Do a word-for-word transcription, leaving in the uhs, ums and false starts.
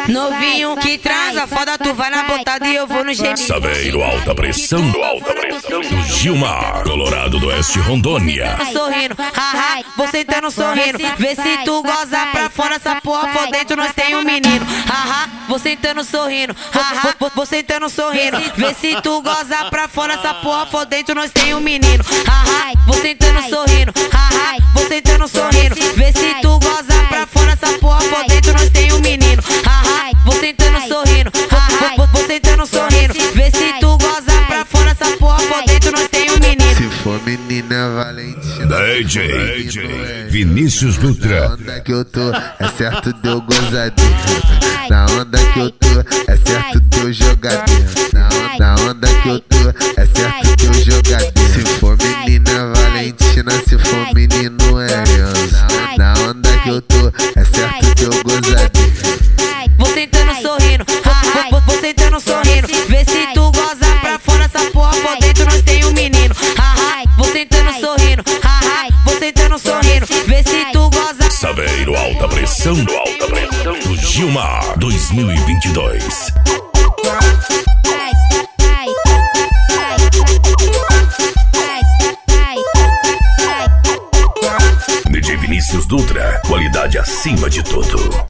Novinho que transa, foda, tu vai na botada e eu vou no gemido. Saveiro alta pressão, alta pressão do Gilmar, Colorado do Oeste, Rondônia. Sorrindo, haha, você sentando sorrindo. Vê se tu goza pra fora, essa porra por dentro nós tem um menino. Haha, você sentando sorrindo, haha, você sentando sorrindo. Vê se tu goza pra fora, essa porra por dentro nós tem um menino. Haha, você sentando sorrindo, haha, você sentando sorrindo. Vê se tu goza pra fora, essa porra por dentro nós tem um menino. Haha, você sentando sorrindo, haha, você sentando sorrindo. Vê se tu goza pra fora, essa porra por dentro nós tem um menino. Se for menina Valentina, D J, D J Vinícius Dutra. Na onda que eu tô, é certo deu gozadinha. Na onda que eu tô, é certo deu jogadinha. Na onda, na onda que eu tô, é certo deu jogadinha. Se for menina Valentina, se for menino Elias. Na onda que eu tô, é certo deu gozadinha. Você sentando sorrindo, haha, você sentando sorrindo. Vê se tu goza pra fora, essa porra por dentro nós tem um menino. Haha, você sentando sorrindo, haha, você sentando sorrindo. Vê se tu goza. Saveiro alta pressão, alta pressão do Gilmar dois mil e vinte e dois. D J Vinícius Dutra, qualidade acima de tudo.